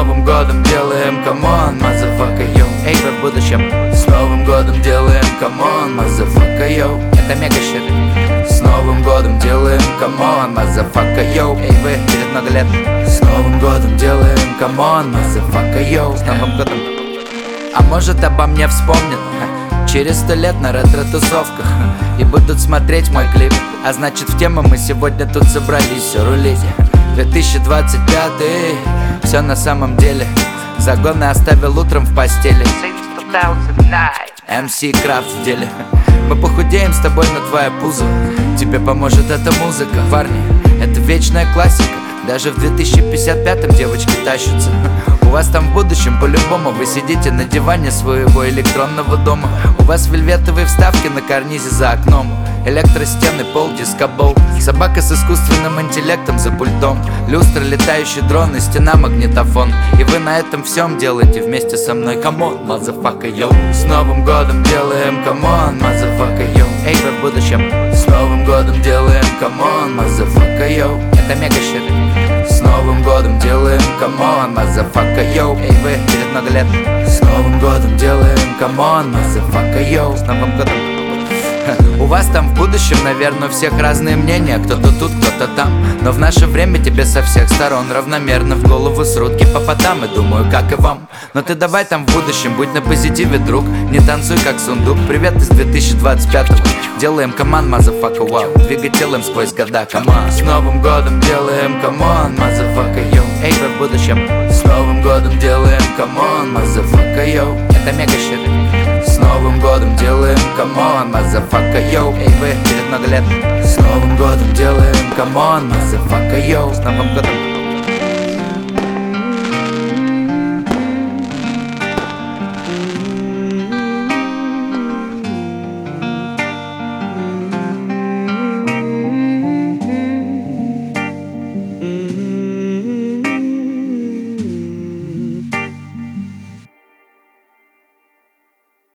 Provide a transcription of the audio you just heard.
Новым годом делаем, камон, мазафака, йоу. Эй, вы в будущем. С Новым годом делаем, камон, мазафака, йоу. Это мега щит. С Новым годом делаем, камон, мазафака, йоу. Эй, вы, через много лет. С Новым годом делаем, камон, мазафака, йоу. С Новым годом. А может, обо мне вспомнят через 100 лет на ретро-тусовках и будут смотреть мой клип. А значит, в тему мы сегодня тут собрались все рулить. 2025, все на самом деле. Загоны оставил утром в постели. MC Крафт в деле. Мы похудеем с тобой на твое пузо. Тебе поможет эта музыка, парни. Это вечная классика. Даже в 2055-м девочки тащатся. У вас там в будущем по-любому вы сидите на диване своего электронного дома. У вас вельветовые вставки на карнизе за окном. Электростены, пол, дискобол. Собака с искусственным интеллектом за пультом. Люстра, летающий дрон и стена, магнитофон. И вы на этом всем делаете вместе со мной. Камон, мазафака, йоу. С Новым годом делаем, камон, мазафака, йоу. Эй, вы в будущем. С Новым годом делаем, камон, мазафака, йоу. Это мега щит. С Новым годом делаем, камон, мазафака, йоу. Эй, вы, через много лет. С Новым годом делаем, камон, мазафака, йоу. С Новым годом. У вас там в будущем, наверное, у всех разные мнения. Кто-то тут, кто-то там. Но в наше время тебе со всех сторон равномерно в голову срут гипопотамы. Думаю, как и вам. Но ты давай там в будущем, будь на позитиве, друг. Не танцуй как сундук. Привет из 2025-го. Делаем команд, мазафака, вау. Двигай телом сквозь года, команд. С Новым годом делаем, камон, мазафака, йоу. Эй, вы в будущем. С Новым годом делаем, камон, мазафака, йоу. Это мега щит. С Новым годом делаем, камон, мазафака, йоу. Эй, вы, через много лет. С Новым годом делаем, камон, мазафака, йоу. С Новым годом.